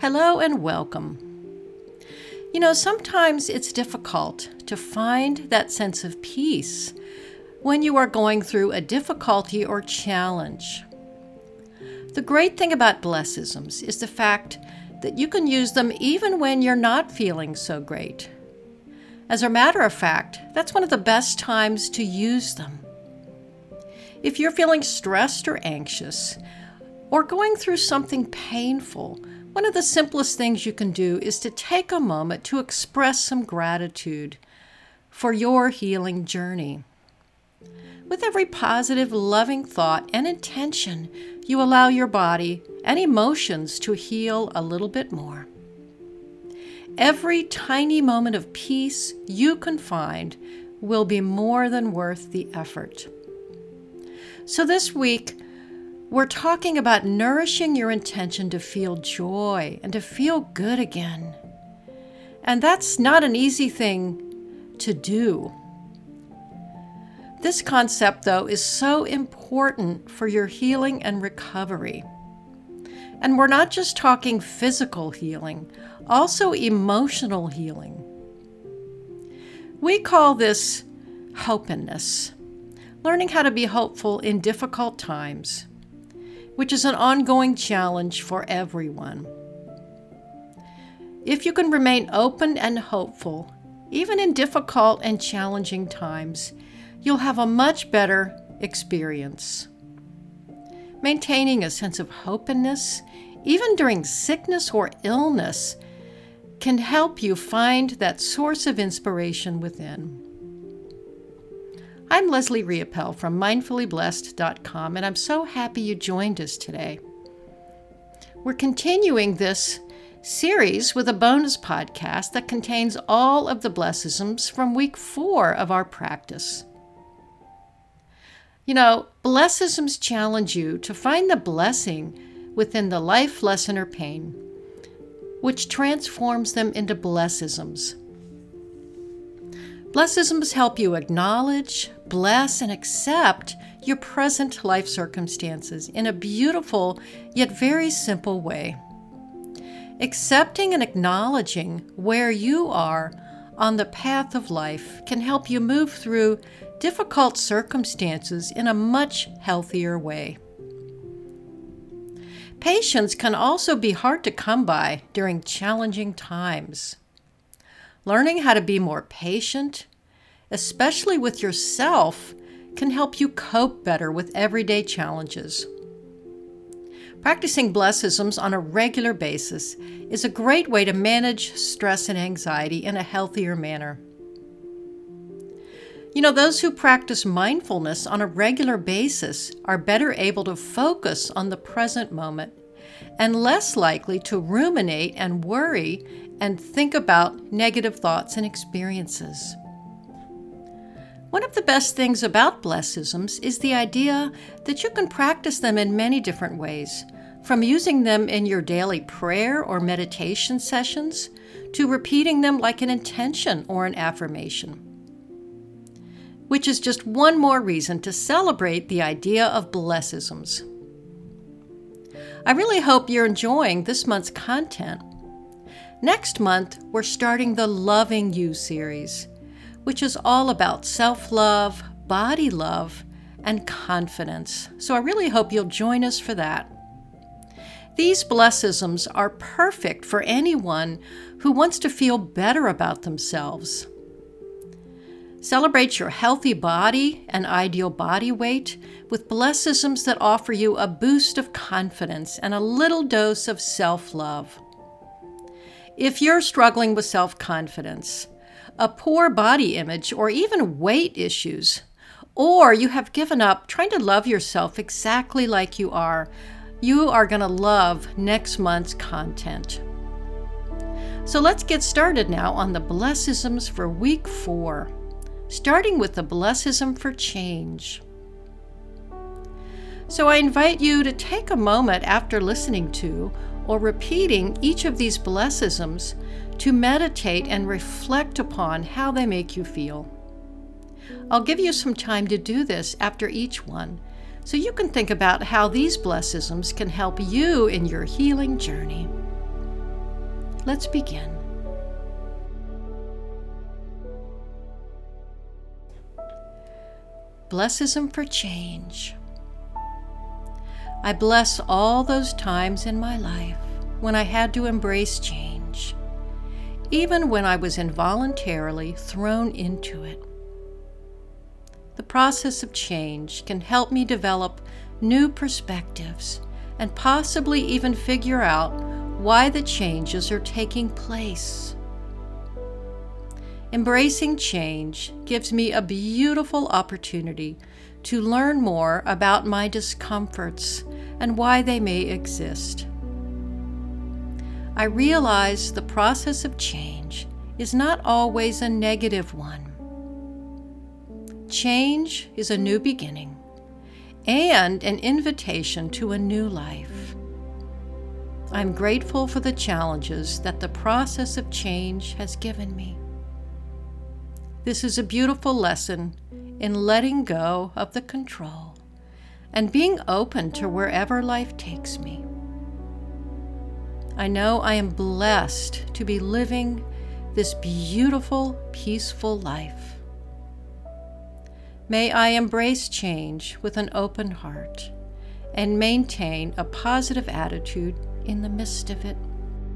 Hello and welcome. Sometimes it's difficult to find that sense of peace when you are going through a difficulty or challenge. The great thing about blessisms is the fact that you can use them even when you're not feeling so great. As a matter of fact, that's one of the best times to use them. If you're feeling stressed or anxious, or going through something painful, one of the simplest things you can do is to take a moment to express some gratitude for your healing journey. With every positive, loving thought and intention, you allow your body and emotions to heal a little bit more. Every tiny moment of peace you can find will be more than worth the effort. So this week, we're talking about nourishing your intention to feel joy and to feel good again. And that's not an easy thing to do. This concept, though, is so important for your healing and recovery. And we're not just talking physical healing, also emotional healing. We call this hopefulness, learning how to be hopeful in difficult times, which is an ongoing challenge for everyone. If you can remain open and hopeful, even in difficult and challenging times, you'll have a much better experience. Maintaining a sense of hopefulness, even during sickness or illness, can help you find that source of inspiration within. I'm Leslie Riopel from mindfullyblessed.com, and I'm so happy you joined us today. We're continuing this series with a bonus podcast that contains all of the blessisms from week 4 of our practice. Blessisms challenge you to find the blessing within the life lesson or pain, which transforms them into blessisms. Blessisms help you acknowledge, bless, and accept your present life circumstances in a beautiful yet very simple way. Accepting and acknowledging where you are on the path of life can help you move through difficult circumstances in a much healthier way. Patience can also be hard to come by during challenging times. Learning how to be more patient, especially with yourself, can help you cope better with everyday challenges. Practicing blessisms on a regular basis is a great way to manage stress and anxiety in a healthier manner. Those who practice mindfulness on a regular basis are better able to focus on the present moment and less likely to ruminate and worry and think about negative thoughts and experiences. One of the best things about blessisms is the idea that you can practice them in many different ways, from using them in your daily prayer or meditation sessions to repeating them like an intention or an affirmation, which is just one more reason to celebrate the idea of blessisms. I really hope you're enjoying this month's content. Next month, we're starting the Loving You series, which is all about self-love, body love, and confidence. So I really hope you'll join us for that. These blessisms are perfect for anyone who wants to feel better about themselves. Celebrate your healthy body and ideal body weight with blessisms that offer you a boost of confidence and a little dose of self-love. If you're struggling with self-confidence, a poor body image, or even weight issues, or you have given up trying to love yourself exactly like you are going to love next month's content. So let's get started now on the blessisms for week 4. Starting with the blessism for change. So I invite you to take a moment after listening to or repeating each of these blessisms to meditate and reflect upon how they make you feel. I'll give you some time to do this after each one, so you can think about how these blessisms can help you in your healing journey. Let's begin. Blessism for change. I bless all those times in my life when I had to embrace change, even when I was involuntarily thrown into it. The process of change can help me develop new perspectives and possibly even figure out why the changes are taking place. Embracing change gives me a beautiful opportunity to learn more about my discomforts and why they may exist. I realize the process of change is not always a negative one. Change is a new beginning and an invitation to a new life. I'm grateful for the challenges that the process of change has given me. This is a beautiful lesson in letting go of the control and being open to wherever life takes me. I know I am blessed to be living this beautiful, peaceful life. May I embrace change with an open heart and maintain a positive attitude in the midst of it.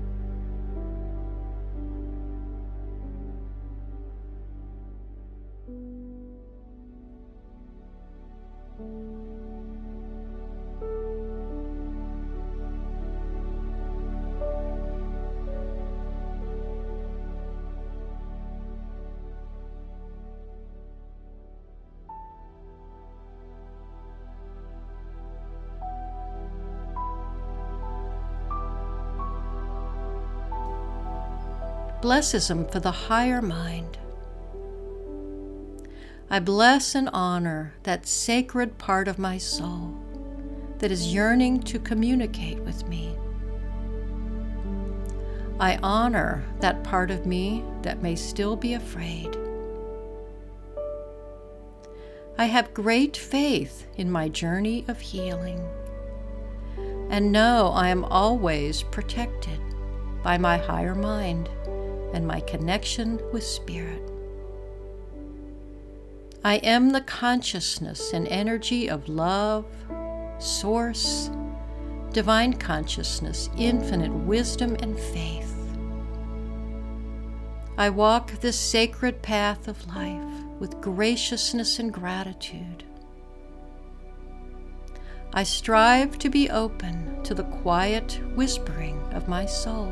Blessism for the higher mind. I bless and honor that sacred part of my soul that is yearning to communicate with me. I honor that part of me that may still be afraid. I have great faith in my journey of healing and know I am always protected by my higher mind and my connection with Spirit. I am the consciousness and energy of love, source, divine consciousness, infinite wisdom and faith. I walk this sacred path of life with graciousness and gratitude. I strive to be open to the quiet whispering of my soul.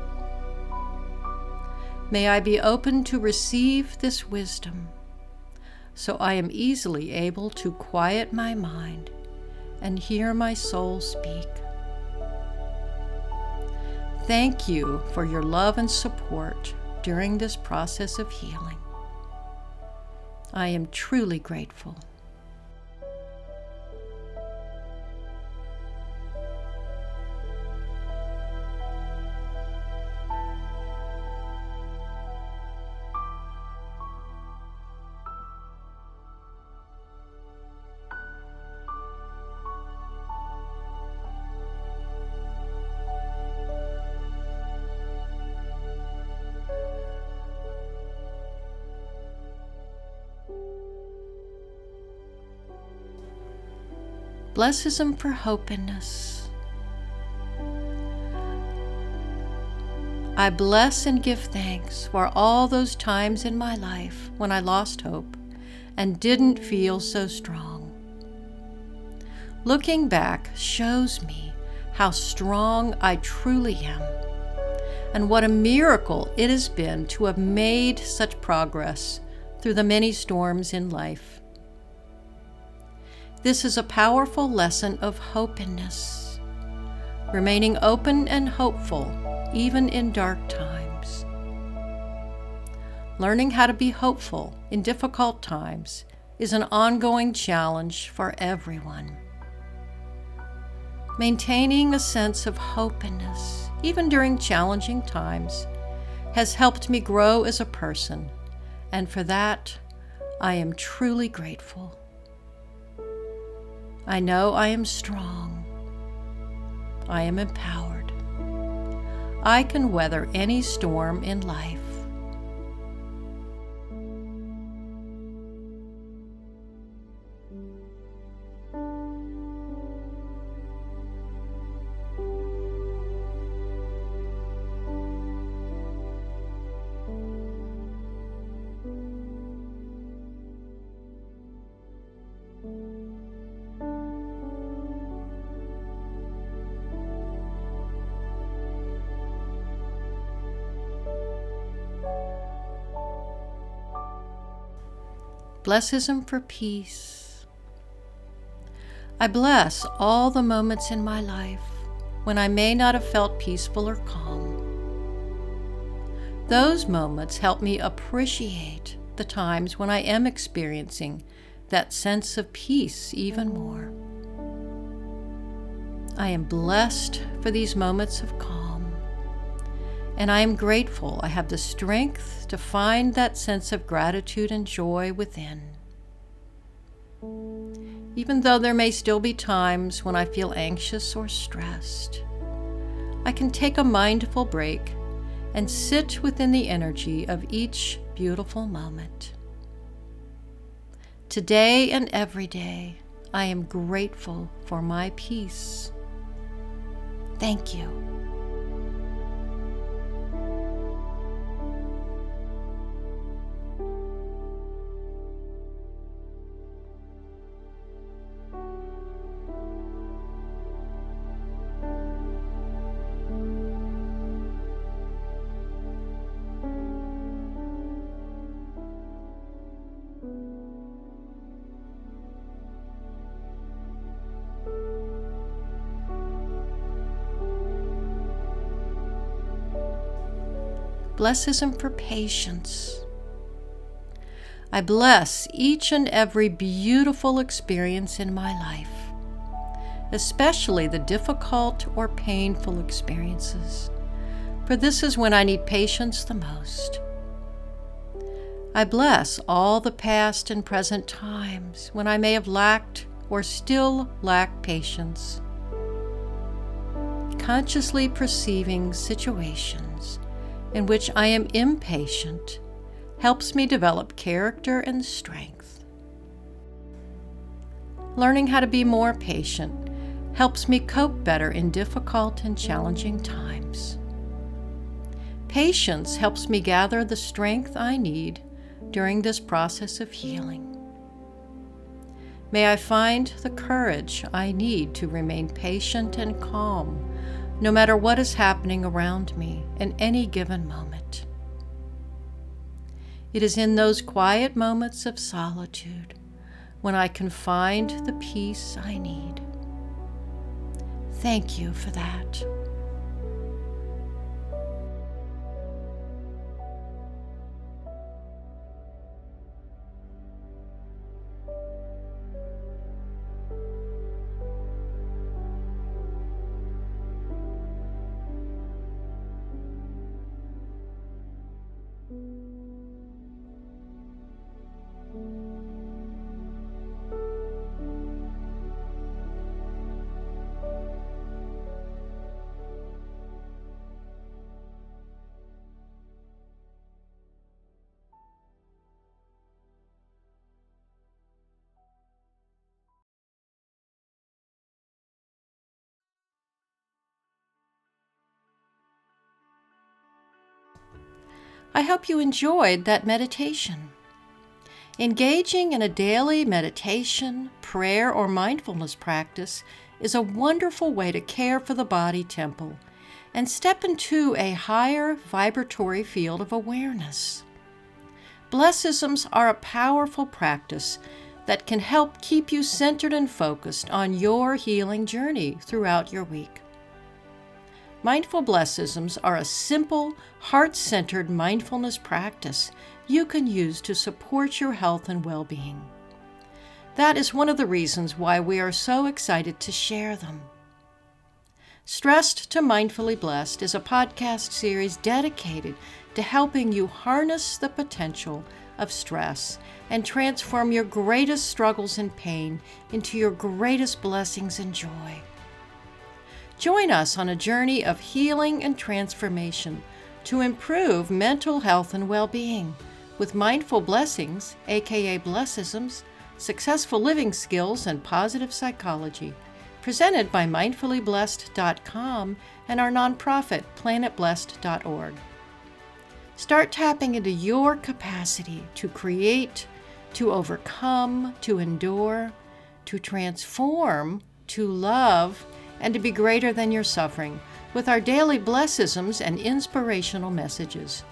May I be open to receive this wisdom, so I am easily able to quiet my mind and hear my soul speak. Thank you for your love and support during this process of healing. I am truly grateful. Blessism for openness. I bless and give thanks for all those times in my life when I lost hope and didn't feel so strong. Looking back shows me how strong I truly am and what a miracle it has been to have made such progress through the many storms in life. This is a powerful lesson of openness, remaining open and hopeful even in dark times. Learning how to be hopeful in difficult times is an ongoing challenge for everyone. Maintaining a sense of openness, even during challenging times, has helped me grow as a person, and for that, I am truly grateful. I know I am strong. I am empowered. I can weather any storm in life. Blessism for peace. I bless all the moments in my life when I may not have felt peaceful or calm. Those moments help me appreciate the times when I am experiencing that sense of peace even more. I am blessed for these moments of calm, and I am grateful I have the strength to find that sense of gratitude and joy within. Even though there may still be times when I feel anxious or stressed, I can take a mindful break and sit within the energy of each beautiful moment. Today and every day, I am grateful for my peace. Thank you. Blessism for patience. I bless each and every beautiful experience in my life, especially the difficult or painful experiences, for this is when I need patience the most. I bless all the past and present times when I may have lacked or still lack patience. Consciously perceiving situations in which I am impatient helps me develop character and strength. Learning how to be more patient helps me cope better in difficult and challenging times. Patience helps me gather the strength I need during this process of healing. May I find the courage I need to remain patient and calm no matter what is happening around me in any given moment. It is in those quiet moments of solitude when I can find the peace I need. Thank you for that. I hope you enjoyed that meditation. Engaging in a daily meditation, prayer, or mindfulness practice is a wonderful way to care for the body temple and step into a higher vibratory field of awareness. Blessisms are a powerful practice that can help keep you centered and focused on your healing journey throughout your week. Mindful Blessisms are a simple, heart-centered mindfulness practice you can use to support your health and well-being. That is one of the reasons why we are so excited to share them. Stressed to Mindfully Blessed is a podcast series dedicated to helping you harness the potential of stress and transform your greatest struggles and pain into your greatest blessings and joy. Join us on a journey of healing and transformation to improve mental health and well-being with mindful blessings, aka Blessisms, successful living skills, and positive psychology, presented by mindfullyblessed.com and our nonprofit planetblessed.org. Start tapping into your capacity to create, to overcome, to endure, to transform, to love, and to be greater than your suffering with our daily Blessisms and inspirational messages.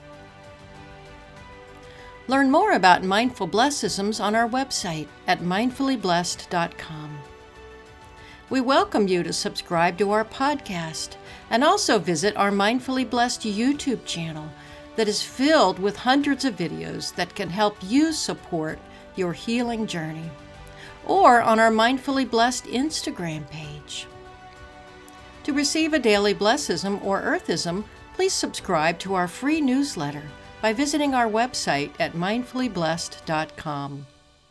Learn more about Mindful Blessisms on our website at mindfullyblessed.com. We welcome you to subscribe to our podcast and also visit our Mindfully Blessed YouTube channel that is filled with hundreds of videos that can help you support your healing journey, or on our Mindfully Blessed Instagram page. To receive a daily Blessism or Earthism, please subscribe to our free newsletter by visiting our website at mindfullyblessed.com.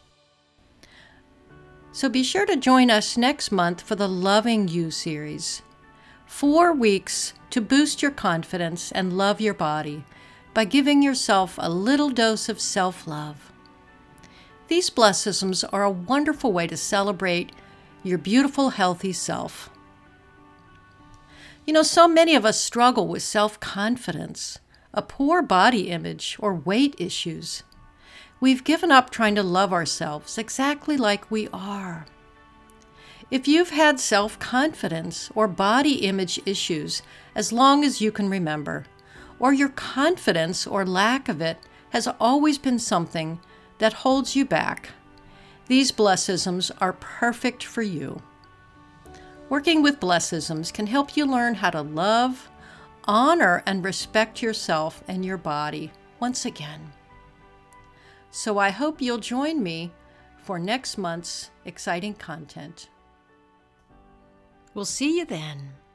So be sure to join us next month for the Loving You series. 4 weeks to boost your confidence and love your body by giving yourself a little dose of self-love. These Blessisms are a wonderful way to celebrate your beautiful, healthy self. You know, so many of us struggle with self-confidence, a poor body image, or weight issues. We've given up trying to love ourselves exactly like we are. If you've had self-confidence or body image issues as long as you can remember, or your confidence or lack of it has always been something that holds you back, these Blessisms are perfect for you. Working with Blessisms can help you learn how to love, honor, and respect yourself and your body once again. So I hope you'll join me for next month's exciting content. We'll see you then.